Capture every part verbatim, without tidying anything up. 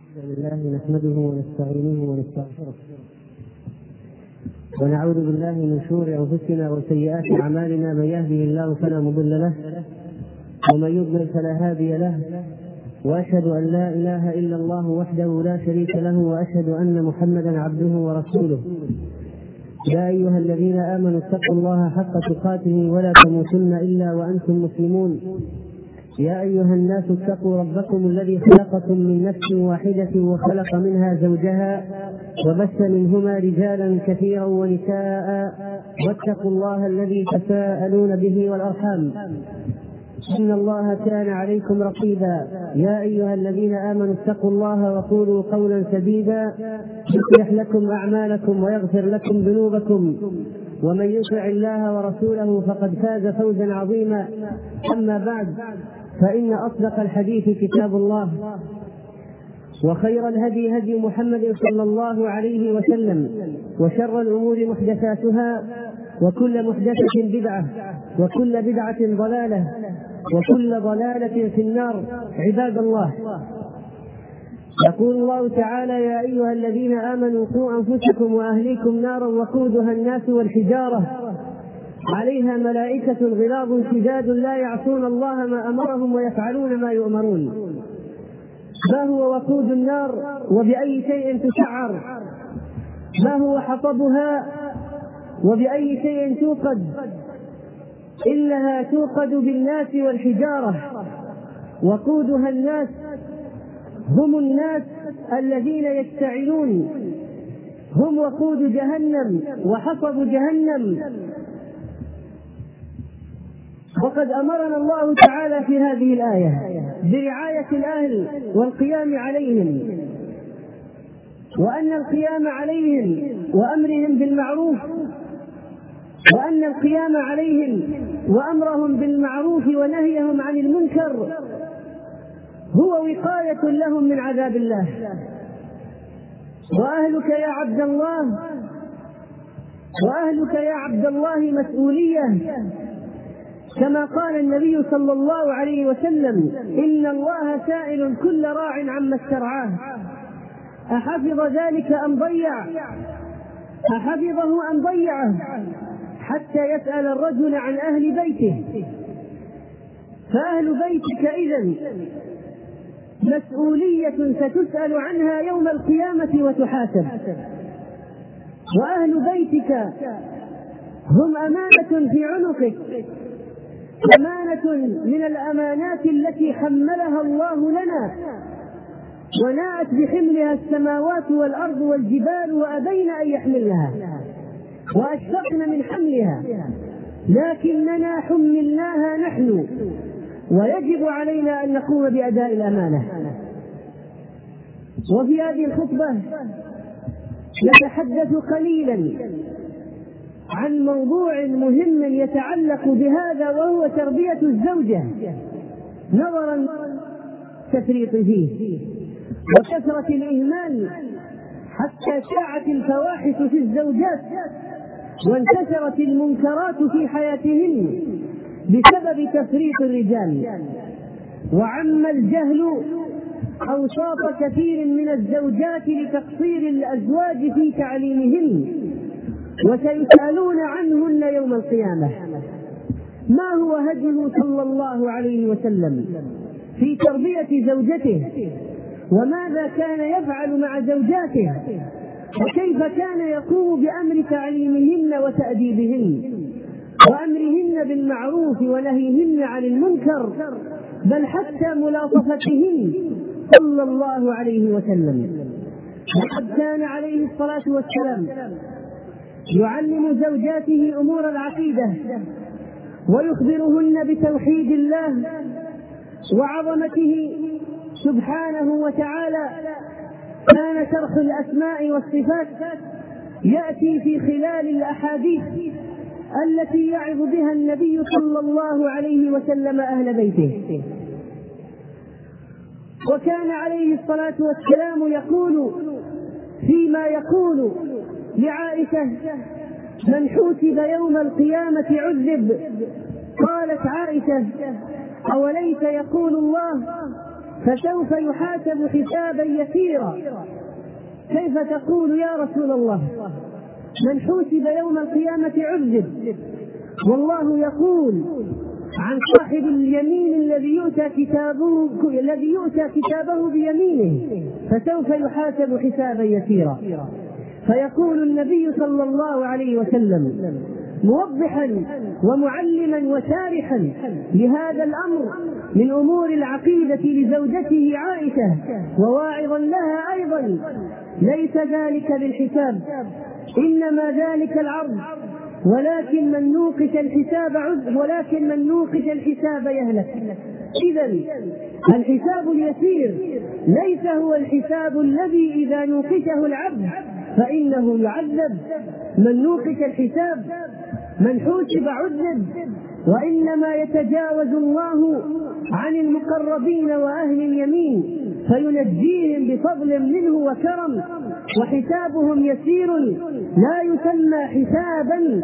الحمد لله نحمده ونستعينه ونستغفره ونعوذ بالله من شرور أنفسنا وسيئات أعمالنا، من يهده الله فلا مضل له ومن يضلل فلا هادي له، وأشهد أن لا إله إلا الله وحده لا شريك له، وأشهد أن محمدا عبده ورسوله. يا أيها الذين آمنوا اتقوا الله حق تقاته ولا تموتن إلا وأنتم مسلمون. يا أيها الناس اتقوا ربكم الذي خلقكم من نفس واحدة وخلق منها زوجها وبث منهما رجالا كثيرا ونساء، واتقوا الله الذي تساءلون به والأرحام إن الله كان عليكم رقيبا. يا أيها الذين آمنوا اتقوا الله وقولوا قولا سديدا يصلح لكم أعمالكم ويغفر لكم ذنوبكم، ومن يطع الله ورسوله فقد فاز فوزا عظيما. أما بعد، فإن أصدق الحديث كتاب الله، وخير الهدي هدي محمد صلى الله عليه وسلم، وشر الأمور محدثاتها، وكل محدثة بدعة، وكل بدعة ضلالة، وكل ضلالة في النار. عباد الله، يقول الله تعالى: يا أيها الذين آمنوا قوا أنفسكم وأهليكم نارا وقودها الناس والحجارة عليها ملائكة غلاظ شداد لا يعصون الله ما أمرهم ويفعلون ما يؤمرون. ما هو وقود النار وبأي شيء تسعر؟ ما هو حطبها وبأي شيء توقد؟ إنها توقد بالناس والحجارة. وقودها الناس، هم الناس الذين يشتعلون، هم وقود جهنم وحطب جهنم. وقد أمرنا الله تعالى في هذه الآية برعاية الأهل والقيام عليهم، وأن القيام عليهم وأمرهم بالمعروف وأن القيام عليهم وأمرهم بالمعروف ونهيهم عن المنكر هو وقاية لهم من عذاب الله. وأهلك يا عبد الله وأهلك يا عبد الله مسؤولية، كما قال النبي صلى الله عليه وسلم: إن الله سائل كل راع عما استرعاه، أحفظ ذلك أم ضيع؟ أحفظه أم ضيعه؟ حتى يسأل الرجل عن أهل بيته. فأهل بيتك إذن مسؤولية ستسأل عنها يوم القيامة وتحاسب. وأهل بيتك هم أمانة في عنقك، أمانة من الأمانات التي حملها الله لنا، وناءت بحملها السماوات والأرض والجبال وأبين أن يحملها وأشفقن من حملها، لكننا حملناها نحن، ويجب علينا أن نقوم بأداء الأمانة. وفي هذه الخطبة نتحدث قليلا عن موضوع مهم يتعلق بهذا، وهو تربية الزوجة، نظرا تفريط فيه وكثرة الإهمال، حتى شاعت الفواحش في الزوجات وانتشرت المنكرات في حياتهن بسبب تفريط الرجال، وعم الجهل أوساط كثير من الزوجات لتقصير الأزواج في تعليمهن، وسيسألون عنهن يوم القيامة. ما هو هديه صلى الله عليه وسلم في تربية زوجته؟ وماذا كان يفعل مع زوجاته؟ وكيف كان يقوم بأمر تعليمهن وتأديبهن وأمرهن بالمعروف ونهيهن عن المنكر، بل حتى ملاطفتهن صلى الله عليه وسلم. وقد كان عليه الصلاة والسلام يعلم زوجاته أمور العقيدة، ويخبرهن بتوحيد الله وعظمته سبحانه وتعالى. كان شرح الأسماء والصفات يأتي في خلال الأحاديث التي يعظ بها النبي صلى الله عليه وسلم أهل بيته. وكان عليه الصلاة والسلام يقول فيما يقول لعائشة: من حوسب يوم القيامة عذب. قالت عائشة: أوليس يقول الله: فسوف يحاسب حسابا يسيرا. كيف تقول يا رسول الله من حوسب يوم القيامة عذب؟ والله يقول عن صاحب اليمين الذي يؤتى كتابه الذي يؤتى كتابه بيمينه فسوف يحاسب حسابا يسيرا. فيقول النبي صلى الله عليه وسلم موضحا ومعلما وشارحا لهذا الأمر من أمور العقيدة لزوجته عائشة وواعظا لها أيضا: ليس ذلك بالحساب، إنما ذلك العرض، ولكن من نوقش الحساب عذب ولكن من نوقش الحساب يهلك. إذن الحساب اليسير ليس هو الحساب الذي إذا نوقشه العبد فإنه يعذب. من نوقش الحساب من حوسب عذب، وإنما يتجاوز الله عن المقربين وأهل اليمين فينجيهم بفضل منه وكرم، وحسابهم يسير لا يسمى حسابا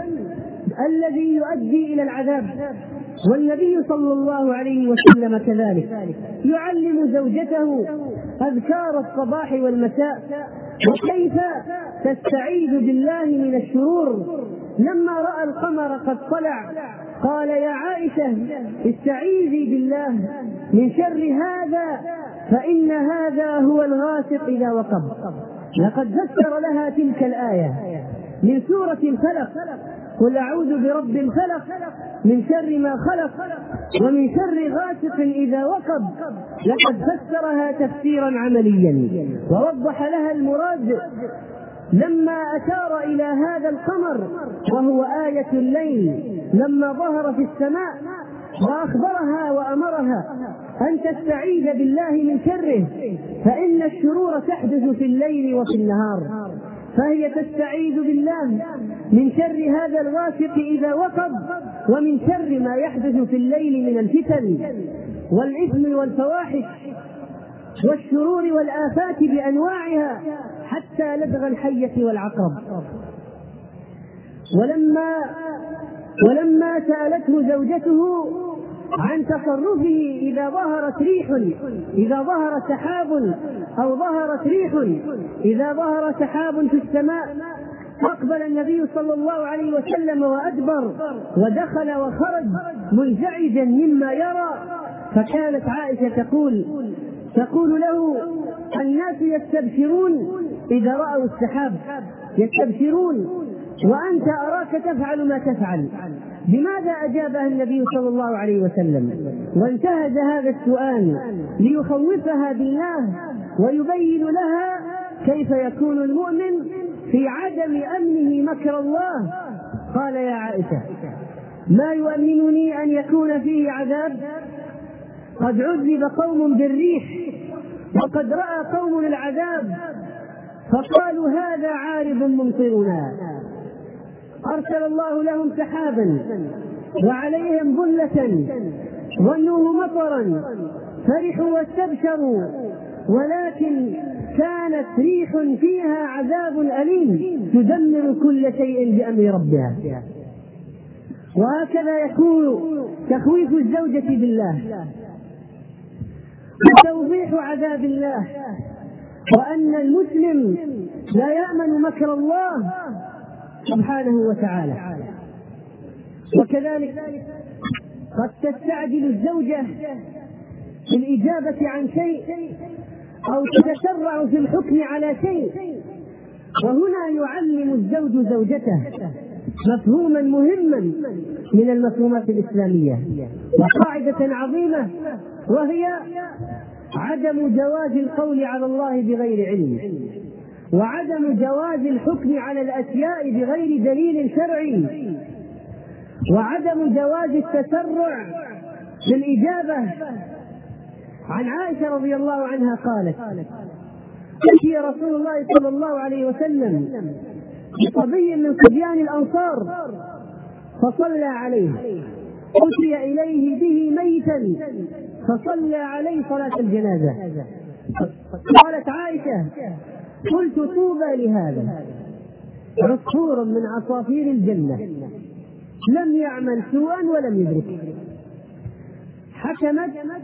الذي يؤدي إلى العذاب. والنبي صلى الله عليه وسلم كذلك يعلم زوجته أذكار الصباح والمساء وكيف تستعيذ بالله من الشرور. لما رأى القمر قد طلع قال: يا عائشة استعيذي بالله من شر هذا فإن هذا هو الغاسق إذا وقب. لقد ذكر لها تلك الآية من سورة الفلق: قل أعوذ برب الفلق من شر ما خلق ومن شر غاسق إذا وقب. لقد فسرها تفسيرا عمليا ووضح لها المراد لما أشار إلى هذا القمر وهو آية الليل لما ظهر في السماء، وأخبرها وأمرها أن تستعيذ بالله من شره، فإن الشرور تحدث في الليل وفي النهار. فهي تستعيذ بالله من شر هذا الغاسق إذا وقب ومن شر ما يحدث في الليل من الفتن والإثم والفواحش والشرور والآفات بأنواعها حتى لدغ الحية والعقرب. ولما ولما سألته زوجته عن تصرفه إذا ظهرت ريح إذا ظهر سحاب أو ظهرت ريح إذا ظهر سحاب في السماء، أقبل النبي صلى الله عليه وسلم وأدبر ودخل وخرج منزعجا مما يرى. فكانت عائشة تقول تقول له: الناس يستبشرون إذا رأوا السحاب، يستبشرون وأنت أراك تفعل ما تفعل. بماذا أجابها النبي صلى الله عليه وسلم؟ وانتهز هذا السؤال ليخوفها بالله ويبين لها كيف يكون المؤمن في عدم أمنه مكر الله. قال: يا عائشة ما يؤمنني أن يكون فيه عذاب؟ قد عذب قوم بالريح وقد رأى قوم العذاب فقالوا هذا عارض ممطرنا. أرسل الله لهم سحابا وعليهم ظلة ظنوه مطرا فرحوا واستبشروا، ولكن كانت ريح فيها عذاب أليم تدمر كل شيء بأمر ربها. وهكذا يكون تخويف الزوجة بالله وتوضيح عذاب الله، وأن المسلم لا يأمن مكر الله سبحانه وتعالى. وكذلك قد تستعجل الزوجة في الإجابة عن شيء أو تتسرع في الحكم على شيء، وهنا يعلم الزوج زوجته مفهوما مهما من المفهومات الإسلامية وقاعدة عظيمة، وهي عدم جواز القول على الله بغير علم، وعدم جواز الحكم على الأشياء بغير دليل شرعي، وعدم جواز التسرع في الإجابة. عن عائشة رضي الله عنها قالت: أتي رسول الله صلى الله عليه وسلم بصبي من صبيان الأنصار فصلى عليه، أتي إليه به ميتا فصلى عليه صلاة الجنازة. قالت عائشة: قلت طوبى لهذا، عصفور من عصافير الجنة لم يعمل سوءا ولم يدرك. حكمت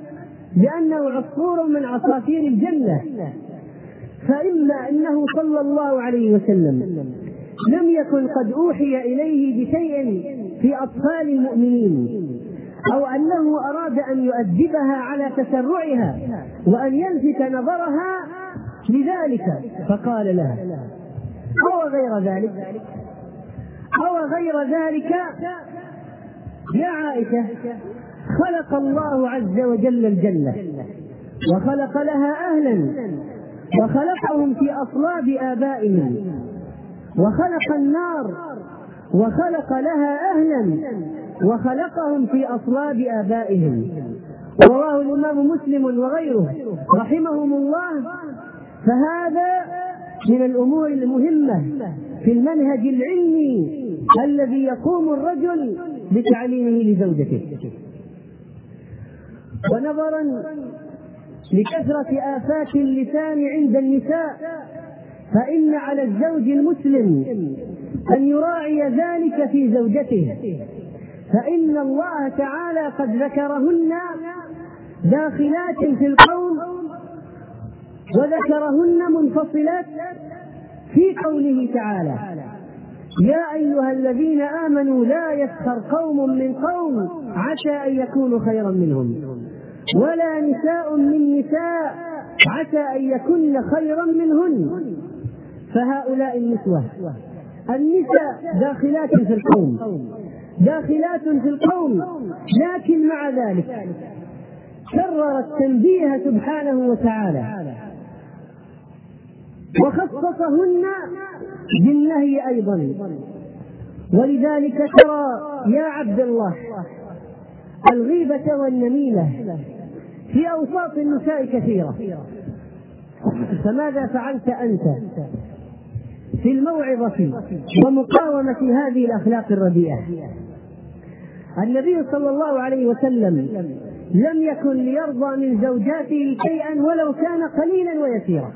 لأنه عصفور من عصافير الجنة. فإما أنه صلى الله عليه وسلم لم يكن قد أوحي إليه بشيء في أطفال المؤمنين، أو أنه أراد أن يؤدبها على تسرعها وأن يلفت نظرها لذلك فقال لها، أو غير ذلك أو غير ذلك يا عائشة خلق الله عز وجل الجنة وخلق لها أهلا وخلقهم في أصلاب آبائهم، وخلق النار وخلق لها أهلا وخلقهم في أصلاب آبائهم. رواه الإمام مسلم وغيره رحمهم الله. فهذا من الأمور المهمة في المنهج العلمي الذي يقوم الرجل بتعليمه لزوجته. ونظرا لكثرة آفات اللسان عند النساء، فإن على الزوج المسلم أن يراعي ذلك في زوجته، فإن الله تعالى قد ذكرهن داخلات في القول وذكرهن منفصلات في قوله تعالى: يا أيها الذين آمنوا لا يسخر قوم من قوم عسى أن يكونوا خيرا منهم، ولا نساء من نساء عسى أن يكن خيرا منهن. فهؤلاء النسوة النساء داخلات في القوم داخلات في القوم لكن مع ذلك كرر التنبيه سبحانه وتعالى وخصصهن بالنهي أيضا. ولذلك ترى يا عبد الله الغيبة والنميمة في أوساط النساء كثيرة، فماذا فعلت أنت في الموعظة ومقاومة هذه الأخلاق الرديئة؟ النبي صلى الله عليه وسلم لم يكن ليرضى من زوجاته شيئا ولو كان قليلا ويسيرا،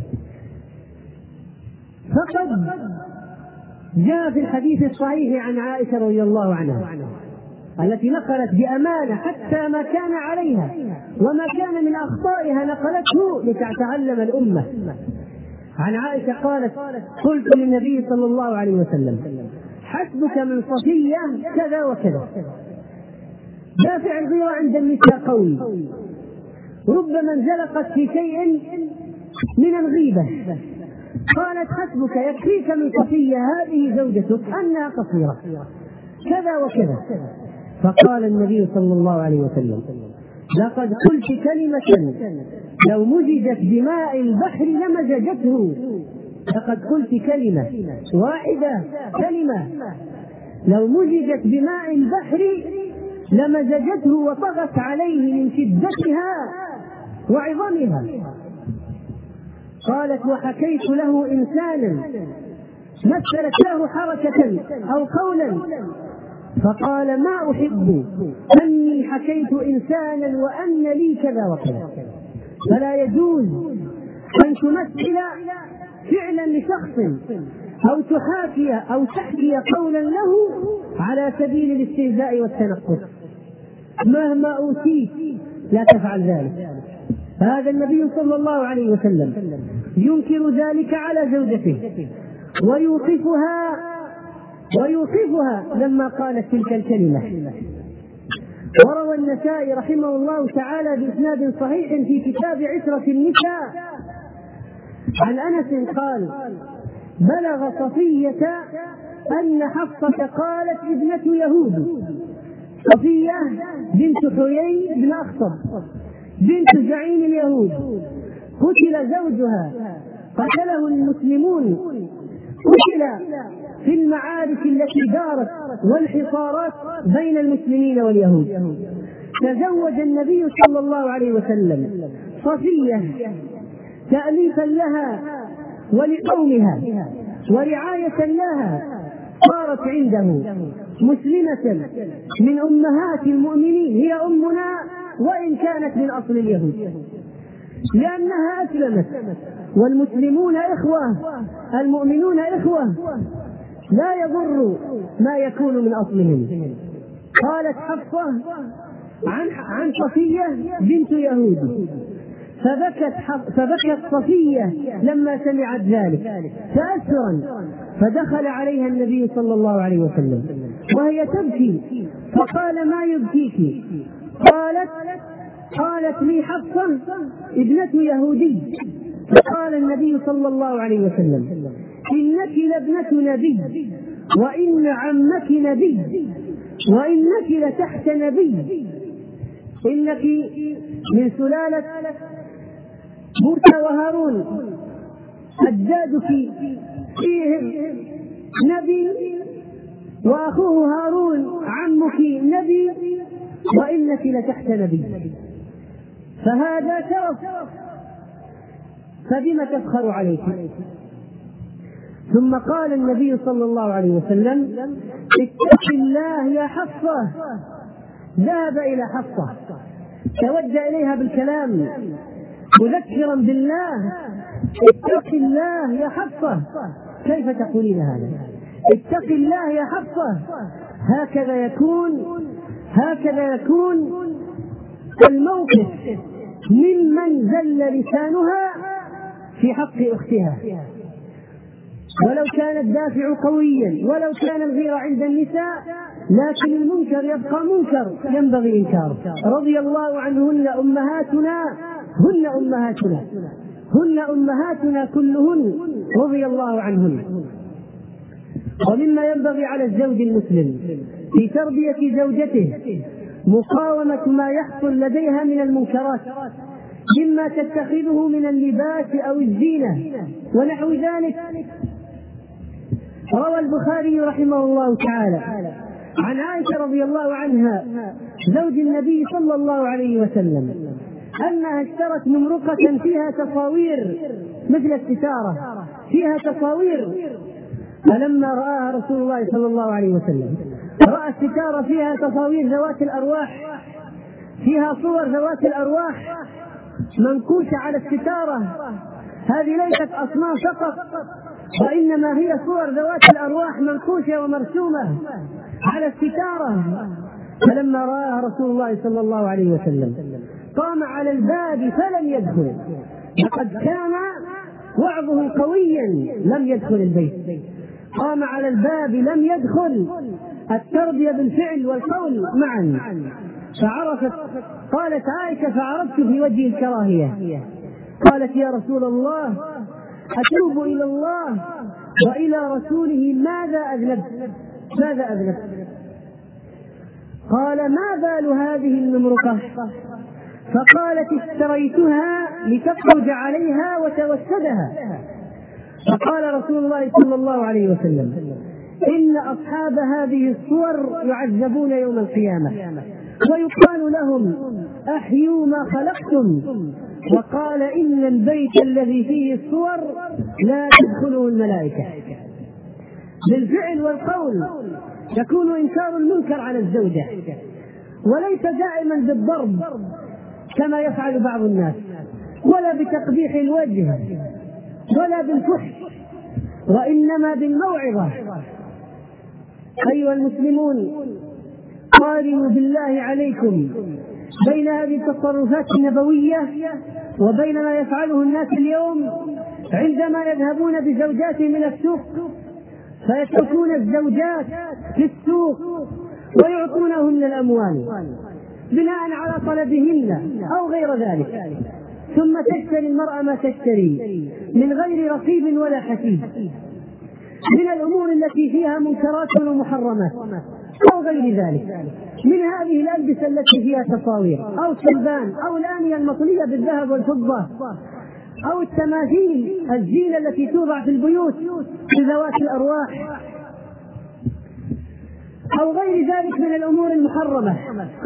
فقد جاء في الحديث الصحيح عن عائشة رضي الله عنها التي نقلت بأمانة حتى ما كان عليها وما كان من أخطائها نقلته لتتعلم الأمة. عن عائشة قالت: قلت للنبي صلى الله عليه وسلم: حسبك من صفية كذا وكذا. دافع الغيرة عند النساء قوي، ربما انزلقت في شيء من الغيبة. قالت: حسبك يكفيك من صفية هذه زوجتك أنها قصيرة كذا وكذا. فقال النبي صلى الله عليه وسلم: لقد قلت كلمة لو مزجت بماء البحر لمزجته. لقد قلت كلمة واحدة، كلمة لو مزجت بماء البحر لمزجته وطغت عليه من شدتها وعظمها. قالت: وحكيت له إنسانا مثلت له حركة أو قولا فقال: ما أحب أني حكيت إنسانا وأن لي كذا وكذا. فلا يجوز أن تمثل فعلا لشخص أو تحاكي أو تحكي قولا له على سبيل الاستهزاء والتنقص. مهما أوتيت لا تفعل ذلك. هذا النبي صلى الله عليه وسلم ينكر ذلك على زوجته ويوقفها ويوقفها لما قالت تلك الكلمة. وروى النسائي رحمه الله تعالى بإسناد صحيح في كتاب عترة النساء عن أنس قال: بلغ صفية أن حفصة قالت ابنة يهود. صفية بنت حيي بن أخطب بنت زعيم اليهود، قتل زوجها، قتله المسلمون، قتل في المعارك التي دارت والحصارات بين المسلمين واليهود. تزوج النبي صلى الله عليه وسلم صفية تأليفا لها ولقومها ورعاية لها، صارت عنده مسلمة من أمهات المؤمنين، هي أمنا وإن كانت من أصل اليهود، لأنها أسلمت. والمسلمون إخوة، المؤمنون إخوة، لا يضر ما يكون من أصلهم. قالت حفصة: عن عن صفية بنت يهود، فبكت فبكت صفية لما سمعت ذلك تأثرا، فدخل عليها النبي صلى الله عليه وسلم وهي تبكي، فقال: ما يبكيك؟ قالت قالت لي: حفصة ابنة يهودي. فقال النبي صلى الله عليه وسلم: إنك لابنة نبي، وإن عمك نبي، وإنك لتحت نبي، إنك من سلالة موسى وهارون، أجدادك فيهم نبي، وأخوه هارون عمك نبي، وإنك لتحت نبي، فهذا شرف، فبما تفخر عليك؟ ثم قال النبي صلى الله عليه وسلم: اتق الله يا حفصة. ذهب إلى حفصة توجه إليها بالكلام مذكرا بالله: اتق الله يا حفصة. كيف تقولين هذا؟ اتق الله يا حفصة. هكذا يكون هكذا يكون الموقف ممن زل لسانها في حق أختها، ولو كان الدافع قويا، ولو كان الغيرة عند النساء، لكن المنكر يبقى منكر ينبغي إنكاره. رضي الله عنهن أمهاتنا، هن أمهاتنا هن أمهاتنا كلهن، رضي الله عنهن. ومما ينبغي على الزوج المسلم في تربية زوجته مقاومة ما يحصل لديها من المنكرات، مما تتخذه من اللباس أو الزينة ونحو ذلك. روى البخاري رحمه الله تعالى عن عائشة رضي الله عنها زوج النبي صلى الله عليه وسلم أنها اشترت نمرقة فيها تصاوير مثل الستارة فيها تصاوير، فلما رآها رسول الله صلى الله عليه وسلم رأى الستارة فيها تصاوير ذوات الأرواح، فيها صور ذوات الأرواح منكوشة على الستارة. هذه ليست أصنام فقط، وإنما هي صور ذوات الأرواح منكوشة ومرسومة على الستارة. فلما رآها رسول الله صلى الله عليه وسلم قام على الباب فلم يدخل، لقد كان وعظه قويا لم يدخل البيت، قام على الباب لم يدخل. التربية بالفعل والقول معا. فعرفت، قالت عائشة: فعرفت في وجه الكراهية. قالت: يا رسول الله، أتوب إلى الله وإلى رسوله، ماذا أذنبت ماذا أذنبت قال: ما بال هذه النمرقة؟ فقالت: اشتريتها لتخرج عليها وتوسدها. فقال رسول الله صلى الله عليه وسلم: إن أصحاب هذه الصور يعذبون يوم القيامة، ويقال لهم: أحيوا ما خلقتم. وقال: إن البيت الذي فيه الصور لا تدخله الملائكة. بالفعل والقول يكون إنكار المنكر على الزوجة، وليس دائما بالضرب كما يفعل بعض الناس، ولا بتقبيح الوجه، ولا بالفحش، وإنما بالموعظة. أيها المسلمون، قارنوا بالله عليكم بين هذه التصرفات النبوية وبين ما يفعله الناس اليوم عندما يذهبون بزوجاتهم إلى السوق، فيتركون الزوجات في السوق ويعطونهن الأموال بناء على طلبهن أو غير ذلك، ثم تشتري المرأة ما تشتري من غير رقيب ولا حسيب من الأمور التي فيها منكرات ومحرمات أو غير ذلك، من هذه الألبسة التي فيها تصاوير أو صلبان أو الآنية المطلية بالذهب والفضة أو التماثيل الزينة التي توضع في البيوت لذوات الأرواح أو غير ذلك من الأمور المحرمة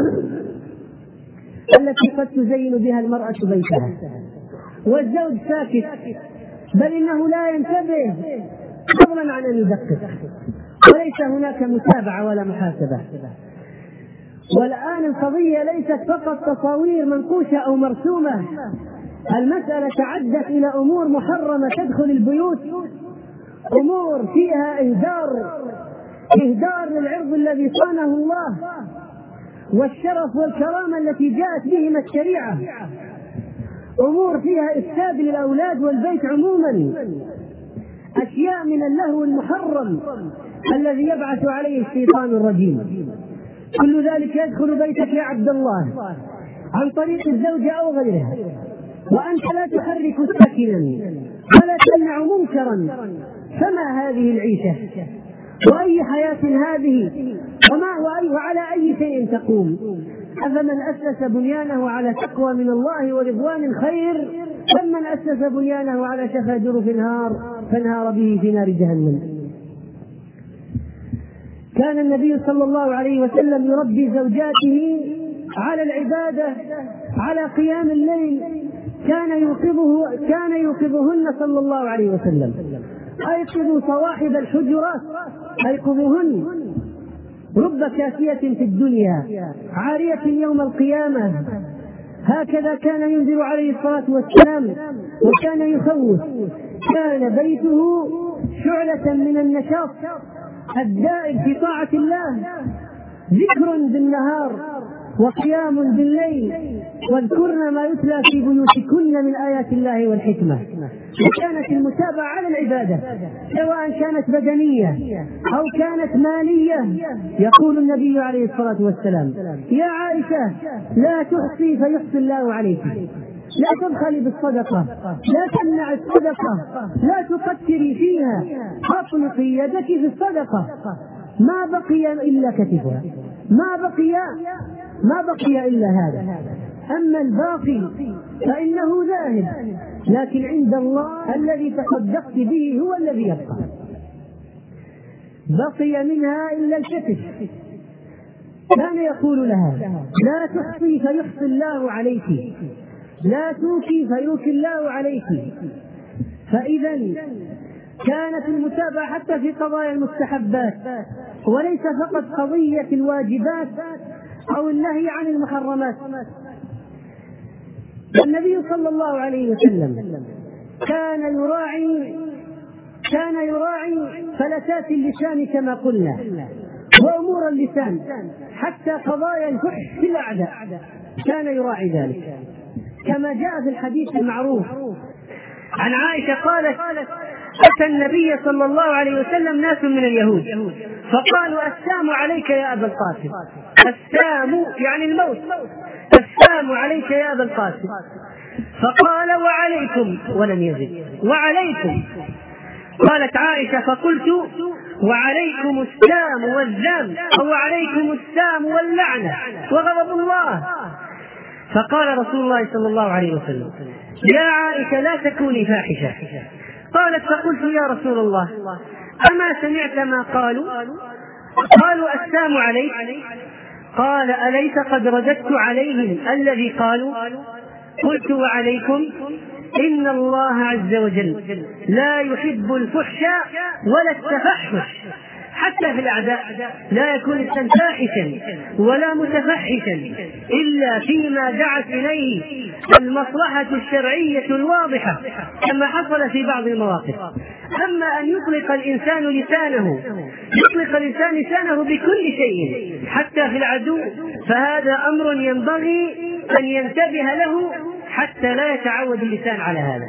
التي قد تزين بها المرأة بيتها، والزوج ساكت، بل إنه لا ينتبه فضلا عن أن يدقق، وليس هناك متابعة ولا محاسبة. والآن القضية ليست فقط تصاوير منقوشة أو مرسومة، المسألة تعدت إلى أمور محرمة تدخل البيوت، أمور فيها إهدار إهدار للعرض الذي صانه الله، والشرف والكرامة التي جاءت بهما الشريعة، أمور فيها إفساد للأولاد والبيت عموما، أشياء من اللهو المحرم الذي يبعث عليه الشيطان الرجيم. كل ذلك يدخل بيتك يا عبد الله عن طريق الزوجة أو غيرها، وأنت لا تحرك ساكنا ولا تمنع منكرا. فما هذه العيشة وأي حياة هذه وما وأي وعلى أي شيء تقوم؟ أفمن أسس بنيانه على تقوى من الله ورضوان خير أم من أسس بنيانه على شفا جرف نهار فانهار به في نار جهنم. كان النبي صلى الله عليه وسلم يربي زوجاته على العبادة، على قيام الليل، كان يوقظه كان يوقظهن صلى الله عليه وسلم: أيقظوا صواحب الحجرات، أيقظوهن، رب كاسية في الدنيا عارية يوم القيامة. هكذا كان ينذر عليه الصلاة والسلام، وكان يخوف. كان بيته شعلة من النشاط الدائم في طاعة الله، ذكر بالنهار وقيام بالليل، واذكرن ما يتلى في بيوتكن من آيات الله والحكمة. وكانت المتابعة على العبادة سواء كانت بدنية أو كانت مالية. يقول النبي عليه الصلاة والسلام: يا عائشة لا تحصي فيحصي الله عليك، لا تبخلي بالصدقة، لا تمنع الصدقة، لا تقتري فيها، أطلقي يدك في الصدقة، ما بقي إلا كتفها، ما بقي ما بقي إلا هذا، أما الباقي فإنه ذاهب، لكن عند الله الذي تصدقت به هو الذي يبقى. بقي منها إلا الكتف. كان يقول لها: لا تحصي فيحصي الله عليك، لا توكي فيوكي الله عليك. فإذا كانت المتابعة حتى في قضايا المستحبات، وليس فقط قضية الواجبات أو النهي عن المحرمات. النبي صلى الله عليه وسلم كان يراعي كان يراعي فلتات اللسان كما قلنا، وأمور اللسان، حتى قضايا الفحش في الأعداء كان يراعي ذلك، كما جاء في الحديث المعروف عن عائشة قالت: أتى النبي صلى الله عليه وسلم ناس من اليهود فقالوا: السام عليك يا أبا القاسم. السام يعني الموت، السام عليك يا أبا القاسم. فقال: وعليكم، ولم يزد، وعليكم. قالت عائشة: فقلت: وعليكم السام والذم، أو عليكم السام واللعنة وغضب الله. فقال رسول الله صلى الله عليه وسلم: يا عائشة لا تكوني فاحشة. قالت: فقلت: يا رسول الله أما سمعت ما قالوا؟ قالوا: السام عليك. قال: أليس قد رددت عليهم الذي قالوا؟ قلت: وعليكم. إن الله عز وجل لا يحب الفحش ولا التفحش، حتى في الأعداء لا يكون الإنسان فاحشا ولا متفحشا إلا فيما دعت إليه المصلحة الشرعية الواضحة، كما حصل في بعض المواقف. أما أن يطلق الإنسان لسانه يطلق الإنسان لسانه بكل شيء حتى في العدو، فهذا أمر ينبغي أن ينتبه له حتى لا يتعود اللسان على هذا.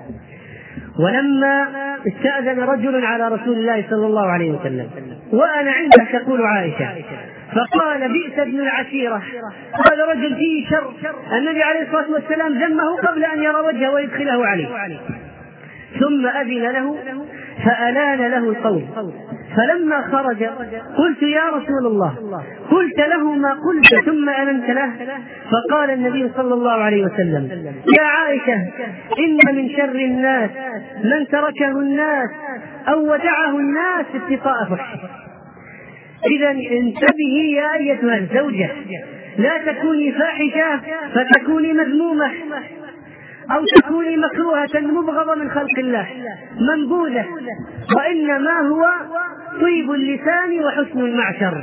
ولما استأذن رجل على رسول الله صلى الله عليه وسلم وأنا عنده تقول عائشة، فقال: بئس ابن العشيرة، هذا رجل فيه شر، النبي عليه الصلاة والسلام ذمه قبل أن يرى وجهه ويدخله عليه، ثم أذن له فألان له القول. فلما خرج قلت: يا رسول الله قلت له ما قلت ثم ألنت له؟ فقال النبي صلى الله عليه وسلم: يا عائشة إن من شر الناس من تركه الناس أو ودعه الناس اتقاء فحشه. إذا انتبهي يا أيتها الزوجة، لا تكوني فاحشة فتكوني مذمومة أو تكوني مكروهة مبغضة من خلق الله منبوذة، وإنما هو طيب اللسان وحسن المعشر.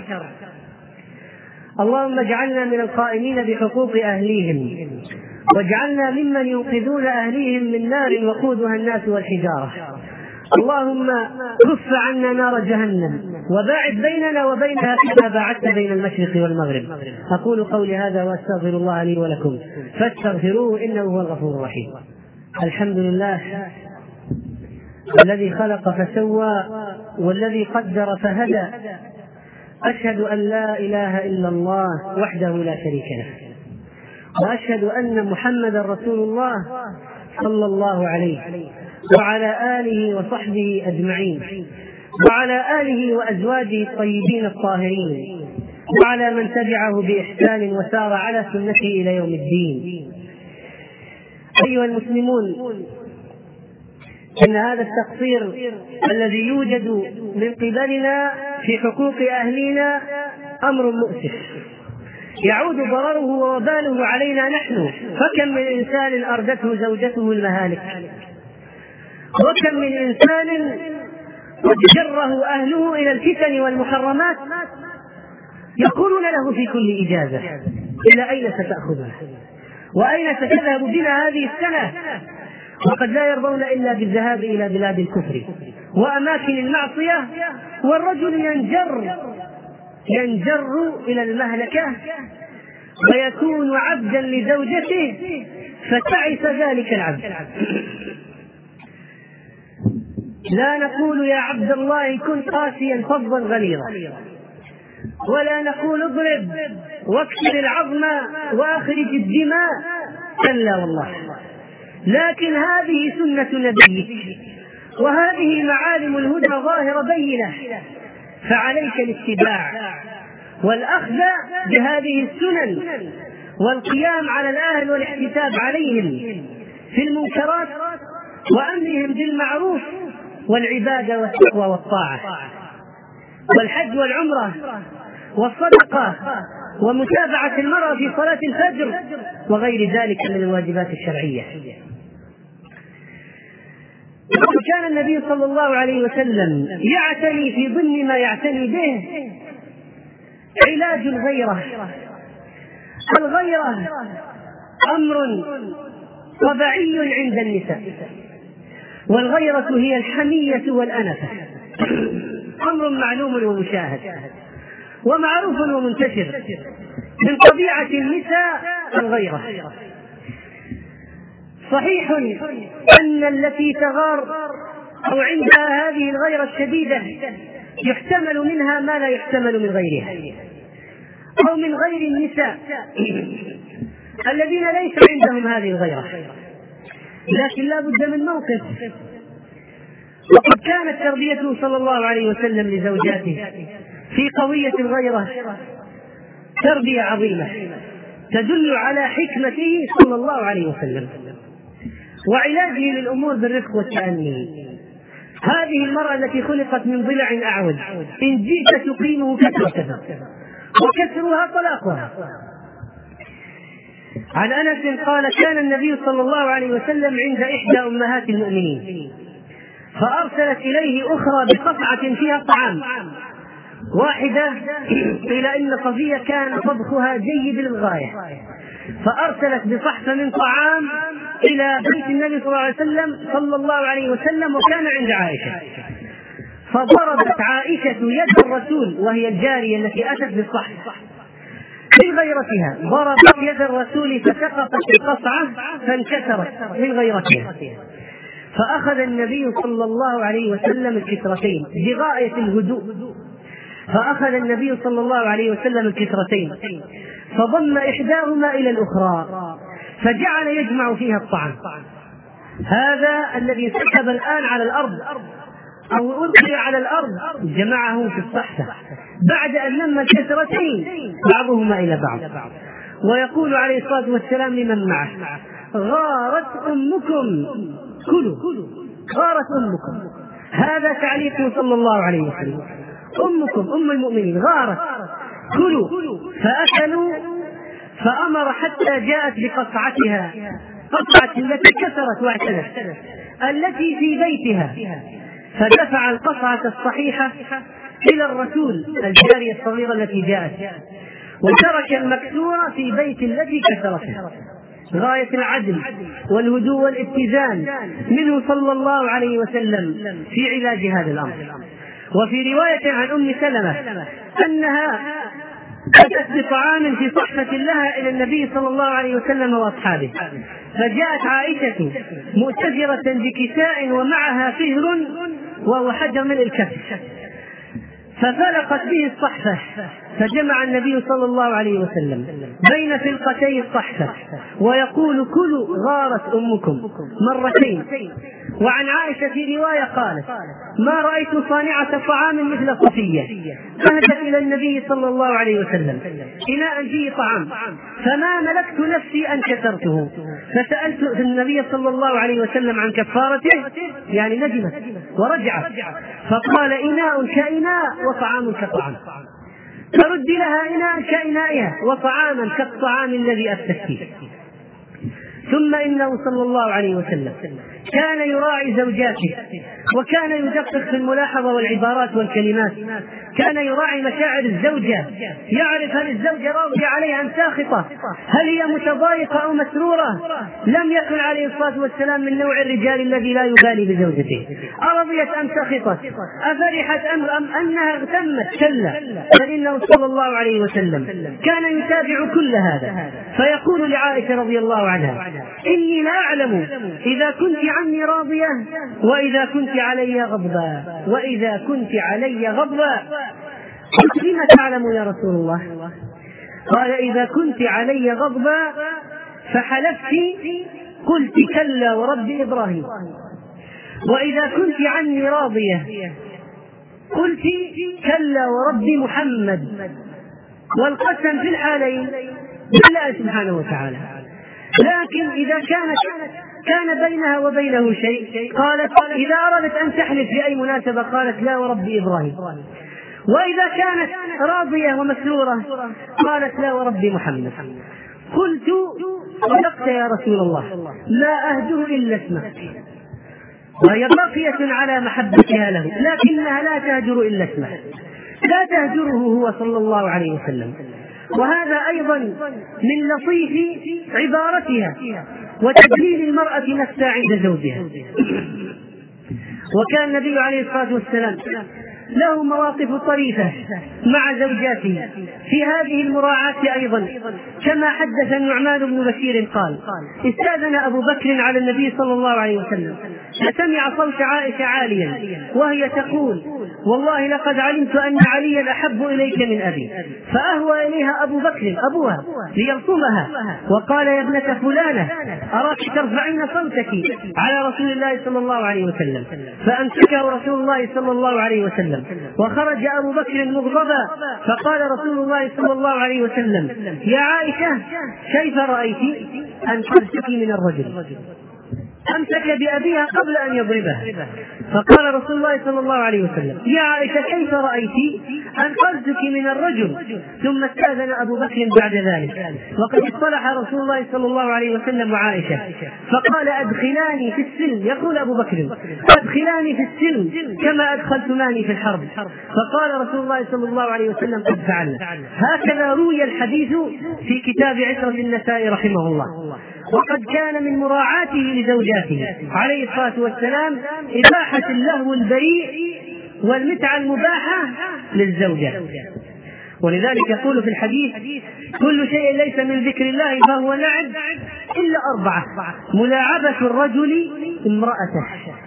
اللهم اجعلنا من القائمين بحقوق أهليهم، واجعلنا ممن ينقذون أهليهم من نار وقودها الناس والحجارة. اللهم كف عنا نار جهنم وباعد بيننا وبينها كما باعدت بين المشرق والمغرب. أقول قولي هذا وأستغفر الله لي ولكم فاستغفروه إنه هو الغفور الرحيم. الحمد لله الذي خلق فسوى والذي قدر فهدى. أشهد أن لا إله إلا الله وحده لا شريك له، وأشهد أن محمدا رسول الله صلى الله عليه وعلى آله وصحبه أجمعين، وعلى آله وأزواجه الطيبين الطاهرين، وعلى من تبعه بإحسان وسار على سنته إلى يوم الدين. أيها المسلمون، إن هذا التقصير الذي يوجد من قبلنا في حقوق أهلنا أمر مؤسف يعود ضرره ووباله علينا نحن. فكم من إنسان أردته زوجته المهالك، وكم من إنسان قد جره أهله إلى الفتن والمحرمات يقولون له في كل إجازة: إلى أين ستأخذنا؟ وأين ستذهب بنا هذه السنة؟ وقد لا يرضون إلا بالذهاب إلى بلاد الكفر وأماكن المعصية، والرجل ينجر ينجر إلى المهلكة ويكون عبدا لزوجته فتعس ذلك العبد. لا نقول يا عبد الله كن قاسيا فظا غليظا، ولا نقول اضرب واكسر العظم واخرج الدماء، كلا والله، لكن هذه سنة نبيك وهذه معالم الهدى ظاهرة بينة، فعليك الاتباع والأخذ بهذه السنن والقيام على الأهل والاحتساب عليهم في المنكرات وأمرهم بالمعروف والعبادة والتقوى والطاعة والحج والعمرة والصدقة ومتابعة المرأة في صلاة الفجر وغير ذلك من الواجبات الشرعية. وكان النبي صلى الله عليه وسلم يعتني في ضمن ما يعتني به علاج الغيرة. الغيرة أمر طبيعي عند النساء، والغيرة هي الحمية والأنفة، أمر معلوم ومشاهد ومعروف ومنتشر من طبيعة النساء الغيرة. صحيح أن التي تغار أو عندها هذه الغيرة الشديدة يحتمل منها ما لا يحتمل من غيرها أو من غير النساء الذين ليس عندهم هذه الغيرة، لكن لا بد من موقف. وقد كانت تربيته صلى الله عليه وسلم لزوجاته في قوية الغيرة تربية عظيمة تدل على حكمته صلى الله عليه وسلم وعلاجه للأمور بالرفق والتأني. هذه المرأة التي خلقت من ضلع أعوج إن جئت تقيمه كسرتها وكسرها طلاقها. عن أنس قال: كان النبي صلى الله عليه وسلم عند إحدى أمهات المؤمنين فأرسلت إليه أخرى بقطعة فيها طعام. واحدة قيل إن صفية كان طبخها جيد للغاية، فأرسلت بصحف من طعام إلى بيت النبي صلى الله عليه وسلم صلى الله عليه وسلم، وكان عند عائشة، فضربت عائشة يد الرسول وهي الجارية التي أتت بالصحف من غيرتها، ضربت يد الرسول فسقطت القطعة فانكسرت من غيرتها، فأخذ النبي صلى الله عليه وسلم الكسرتين بغاية الهدوء، فأخذ النبي صلى الله عليه وسلم الكسرتين فضم إحداهما إلى الأخرى فجعل يجمع فيها الطعام. هذا الذي سكب الآن على الأرض أو ألقي على الأرض جمعه في الصحفة بعد أن لم الكسرتين بعضهما إلى بعض. ويقول عليه الصلاة والسلام لمن معه: غارت أمكم كلوا، غارت أمكم. هذا تعليقه صلى الله عليه وسلم: أمكم أم المؤمنين غارت كلوا، فأكلوا، فأمر حتى جاءت بقطعتها، قطعة التي كسرت واعتدت التي في بيتها، فدفع القطعة الصحيحة إلى الرسول الجارية الصغيرة التي جاءت، وترك المكسورة في بيت التي كسرتها. غاية العدل والهدوء والاتزان منه صلى الله عليه وسلم في علاج هذا الأمر. وفي رواية عن أم سلمة أنها أتت بطعام في صحفة لها إلى النبي صلى الله عليه وسلم وأصحابه، فجاءت عائشة مؤتجرة بكساء ومعها فهر وهو حجر من الكف، ففلقت به الصحفة، فجمع النبي صلى الله عليه وسلم بين فلقتي الصحفة ويقول: كلوا غارت أمكم مرتين. وعن عائشة في رواية قالت: ما رأيت صانعة طعام مثل صفية، أهدت إلى النبي صلى الله عليه وسلم إناء فيه طعام فما ملكت نفسي أن كسرته، فسألت النبي صلى الله عليه وسلم عن كفارته، يعني ندمت ورجعت، فقال: إناء كإناء وطعام كطعام، فرد لها إناء كإنائها وطعاما كالطعام الذي أفتت فيه. ثم إنه صلى الله عليه وسلم كان يراعي زوجاته، وكان يدقق في الملاحظة والعبارات والكلمات، كان يراعي مشاعر الزوجة، يعرف هل الزوجة راضية عليها أم ساخطة، هل هي متضايقة أو مسرورة. لم يكن عليه الصلاة والسلام من نوع الرجال الذي لا يبالي بزوجته أرضيت أم سخطت، أفرحت أم, أم أنها اغتمت، كلا، بل إنه صلى الله عليه وسلم كان يتابع كل هذا، فيقول لعائشة رضي الله عنها: إني لا أعلم إذا كنت عني راضية وإذا كنت علي غضبا، وإذا كنت علي غضبا. قلت: لما تعلم يا رسول الله؟ قال: إذا كنت علي غضبا فحلفت قلت: كلا ورب إبراهيم، وإذا كنت عني راضية قلت: كلا ورب محمد. والقسم في الحالين بالله سبحانه وتعالى، لكن إذا كانت كان بينها وبينه شيء قالت: إذا أردت أن تحلف في أي مناسبة قالت: لا ورب إبراهيم. وإذا كانت راضية ومسرورة قالت: لا ورب محمد. قلت: صدقت يا رسول الله، لا أهجر إلا اسمك. وهي باقية على محبتها له، لكنها لا تهجر إلا اسمه، لا تهجره هو صلى الله عليه وسلم. وهذا أيضا من لطيف عبارتها وتدليل المرأة نفسها عند زوجها. وكان النبي عليه الصلاة والسلام له مواقف طريفة مع زوجاته في هذه المراعاة أيضا، كما حدث النعمان بن بشير قال: استأذن أبو بكر على النبي صلى الله عليه وسلم فسمع صوت عائشة عاليا وهي تقول: والله لقد علمت أن عليا أحب إليك من أبي. فأهوى إليها أبو بكر أبوها ليلطمها وقال: يا ابنة فلانة، أراك ترفعين صوتك على رسول الله صلى الله عليه وسلم. فأمسكه رسول الله صلى الله عليه وسلم، وخرج أبو بكر مغضبا، فقال رسول الله صلى الله عليه وسلم: يا عائشة، كيف رأيت أنقذتك من الرجل؟ أمسك بأبيها قبل أن يضربها. فقال رسول الله صلى الله عليه وسلم: يا عائشة، كيف رأيت أنقذتك من الرجل؟ ثم استأذن أبو بكر بعد ذلك، وقد اصطلح رسول الله صلى الله عليه وسلم وعائشة، فقال: أدخلاني في السلم. يقول أبو بكر: أدخلاني في السلم كما أدخلتماني في الحرب. فقال رسول الله صلى الله عليه وسلم: قد فعلنا. هكذا روي الحديث في كتاب عشرة النسائي رحمه الله. وقد كان من مراعاته لزوجاته عليه الصلاة والسلام إباحة اللهو البريء والمتعة المباحة للزوجة. ولذلك يقول في الحديث: كل شيء ليس من ذكر الله فهو لعب إلا أربعة: ملاعبة الرجل امرأته.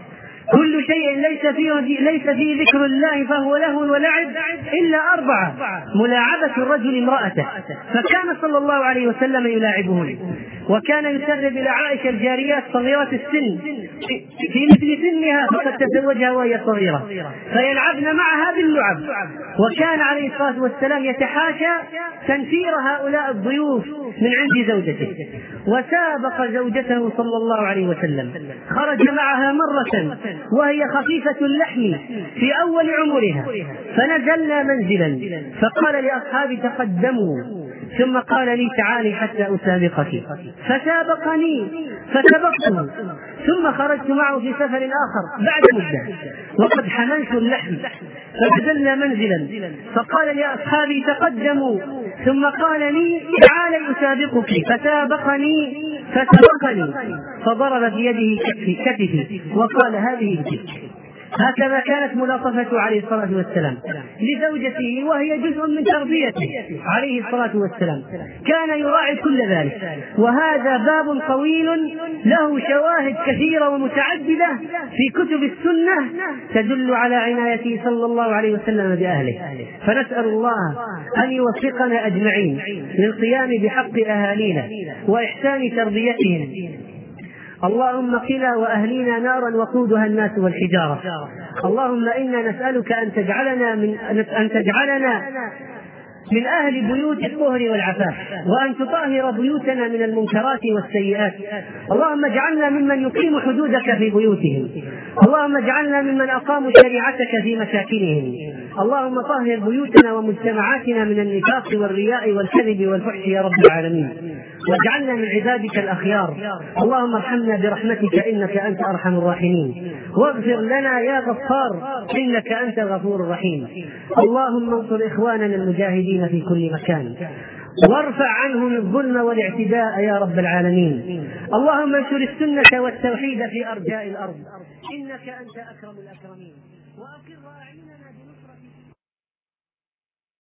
كل شيء ليس فيه ليس فيه ذكر الله فهو لهو ولعب إلا أربعة: ملاعبة الرجل امرأته. فكان صلى الله عليه وسلم يلاعبهن، وكان يسرب إلى عائشة الجاريات صغيرات السن في مثل سنها فقد تزوجها وهي صغيرة، فيلعبن معها باللعب. وكان عليه الصلاة والسلام يتحاشى تنفير هؤلاء الضيوف من عند زوجته. وسابق زوجته صلى الله عليه وسلم، خرج معها مرة وهي خفيفة اللحم في أول عمرها، فنزلنا منزلا فقال لأصحابي: تقدموا. ثم قال لي: تعالي حتى أسابقك. فسابقني فسبقته، ثم خرجت معه في سفر آخر بعد مدة وقد حملت اللحم، فنزلنا منزلا فقال لأصحابي: تقدموا. ثم قال لي تعالي أسابقك، فسابقني فسبقني فضرب بيده كتفي وقال هذه بتلك. هكذا كانت ملاطفته عليه الصلاة والسلام لزوجته، وهي جزء من تربيته عليه الصلاة والسلام، كان يراعي كل ذلك. وهذا باب طويل له شواهد كثيرة ومتعددة في كتب السنة تدل على عنايته صلى الله عليه وسلم بأهله. فنسأل الله أن يوفقنا أجمعين للقيام بحق أهالينا وإحسان تربيتهم. اللهم قنا وأهلينا نارا وقودها الناس والحجارة. اللهم إنا نسألك أن تجعلنا من أن تجعلنا من أهل بيوت الطهر والعفاف، وأن تطهر بيوتنا من المنكرات والسيئات. اللهم اجعلنا ممن يقيم حدودك في بيوتهم. اللهم اجعلنا ممن أقاموا شريعتك في مساكنهم. اللهم طهر بيوتنا ومجتمعاتنا من النفاق والرياء والكذب والفحش يا رب العالمين، واجعلنا من عبادك الأخيار. اللهم ارحمنا برحمتك إنك أنت أرحم الراحمين، واغفر لنا يا غفار إنك أنت الغفور الرحيم. اللهم انصر إخواننا المجاهدين في كل مكان، وارفع عنهم الظلم والاعتداء يا رب العالمين. اللهم انشر السنة والتوحيد في أرجاء الأرض إنك أنت أكرم الأكرمين، وأقر أعيننا